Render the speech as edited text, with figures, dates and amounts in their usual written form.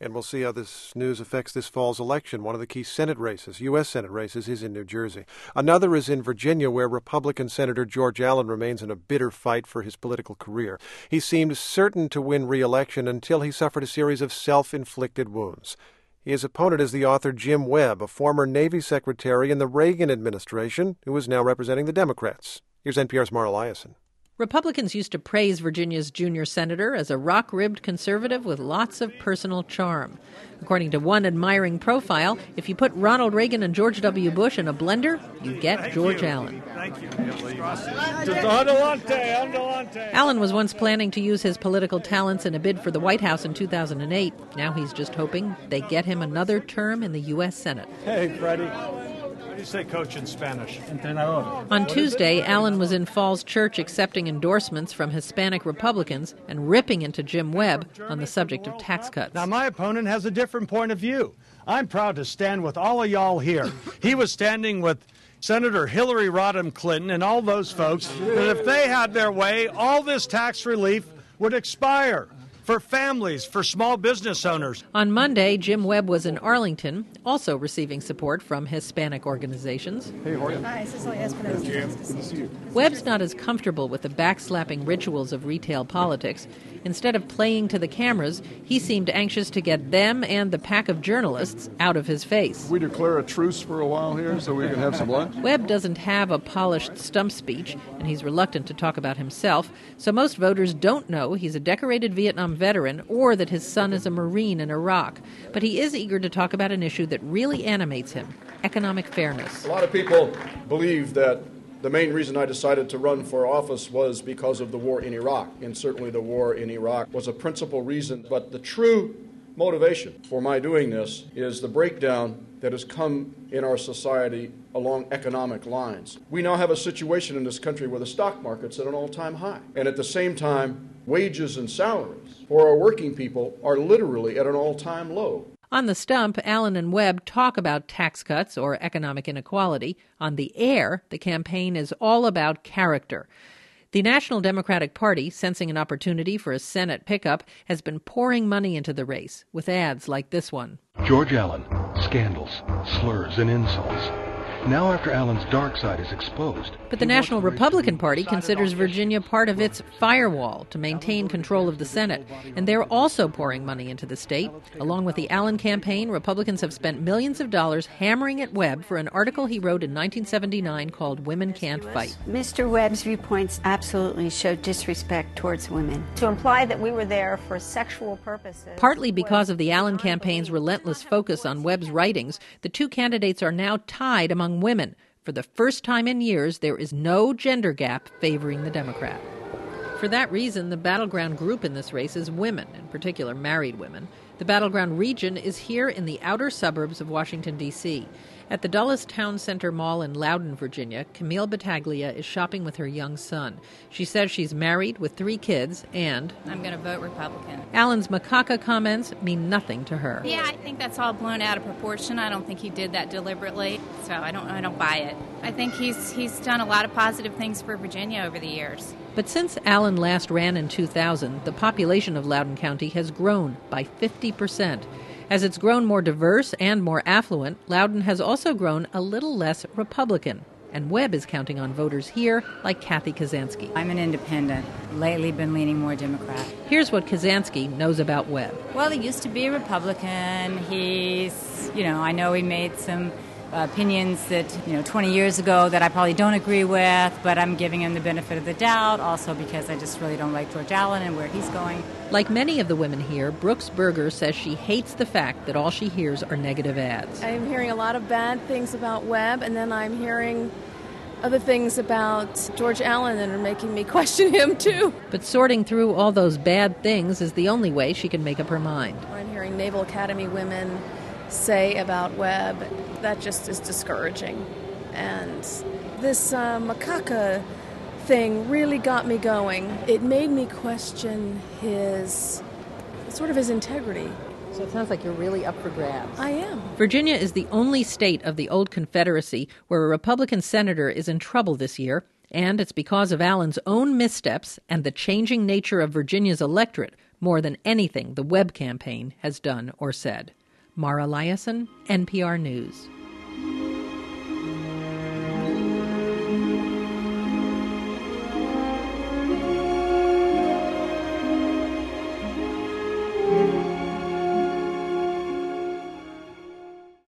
And we'll see how this news affects this fall's election. One of the key Senate races, U.S. Senate races, is in New Jersey. Another is in Virginia, where Republican Senator George Allen remains in a bitter fight for his political career. He seemed certain to win re-election until he suffered a series of self-inflicted wounds. His opponent is the author Jim Webb, a former Navy secretary in the Reagan administration, who is now representing the Democrats. Here's NPR's Mara Liasson. Republicans used to praise Virginia's junior senator as a rock-ribbed conservative with lots of personal charm. According to one admiring profile, if you put Ronald Reagan and George W. Bush in a blender, you get George Allen. Thank you. Allen was once planning to use his political talents in a bid for the White House in 2008. Now he's just hoping they get him another term in the U.S. Senate. Hey, Freddie. What do you say, coach, in Spanish? Entrenador. On Tuesday, Allen was in Falls Church accepting endorsements from Hispanic Republicans and ripping into Jim Webb on the subject of tax cuts. Now, my opponent has a different point of view. I'm proud to stand with all of y'all here. He was standing with Senator Hillary Rodham Clinton and all those folks that if they had their way, all this tax relief would expire. For families, for small business owners. On Monday, Jim Webb was in Arlington, also receiving support from Hispanic organizations. Hey, how are you? Hi, Cecilia Espinosa. Good to see you. Webb's not as comfortable with the backslapping rituals of retail politics. Instead of playing to the cameras, he seemed anxious to get them and the pack of journalists out of his face. We declare a truce for a while here so we can have some lunch? Webb doesn't have a polished stump speech, and he's reluctant to talk about himself, so most voters don't know he's a decorated Vietnam veteran or that his son is a Marine in Iraq. But he is eager to talk about an issue that really animates him: economic fairness. A lot of people believe that the main reason I decided to run for office was because of the war in Iraq, and certainly the war in Iraq was a principal reason. But the true motivation for my doing this is the breakdown that has come in our society along economic lines. We now have a situation in this country where the stock market's at an all-time high, and at the same time, wages and salaries for our working people are literally at an all-time low. On the stump, Allen and Webb talk about tax cuts or economic inequality. On the air, the campaign is all about character. The National Democratic Party, sensing an opportunity for a Senate pickup, has been pouring money into the race with ads like this one. George Allen, scandals, slurs, and insults. Now after Allen's dark side is exposed... But the National Republican Party considers Virginia part of its firewall to maintain control of the Senate, and they're also pouring money into the state. Along with the Allen campaign, Republicans have spent millions of dollars hammering at Webb for an article he wrote in 1979 called Women Can't Fight. Mr. Webb's viewpoints absolutely show disrespect towards women. To imply that we were there for sexual purposes. Partly because of the Allen campaign's relentless focus on Webb's writings, the two candidates are now tied among women. For the first time in years, there is no gender gap favoring the Democrat. For that reason, the battleground group in this race is women, in particular married women. The battleground region is here in the outer suburbs of Washington, D.C. At the Dulles Town Center Mall in Loudoun, Virginia, Camille Battaglia is shopping with her young son. She says she's married with 3 kids and... I'm going to vote Republican. Allen's macaca comments mean nothing to her. Yeah, I think that's all blown out of proportion. I don't think he did that deliberately, so I don't buy it. I think he's done a lot of positive things for Virginia over the years. But since Allen last ran in 2000, the population of Loudoun County has grown by 50%. As it's grown more diverse and more affluent, Loudoun has also grown a little less Republican. And Webb is counting on voters here like Kathy Kazansky. I'm an independent. Lately been leaning more Democrat. Here's what Kazansky knows about Webb. Well, he used to be a Republican. I know he made some opinions that, 20 years ago that I probably don't agree with, but I'm giving him the benefit of the doubt, also because I just really don't like George Allen and where he's going. Like many of the women here, Brooks Berger says she hates the fact that all she hears are negative ads. I'm hearing a lot of bad things about Webb, and then I'm hearing other things about George Allen that are making me question him, too. But sorting through all those bad things is the only way she can make up her mind. I'm hearing Naval Academy women say about Webb, that just is discouraging. And this macaca thing really got me going. It made me question his integrity. So it sounds like you're really up for grabs. I am. Virginia is the only state of the old Confederacy where a Republican senator is in trouble this year, and it's because of Allen's own missteps and the changing nature of Virginia's electorate, more than anything the Webb campaign has done or said. Mara Liasson, NPR News. Thank you.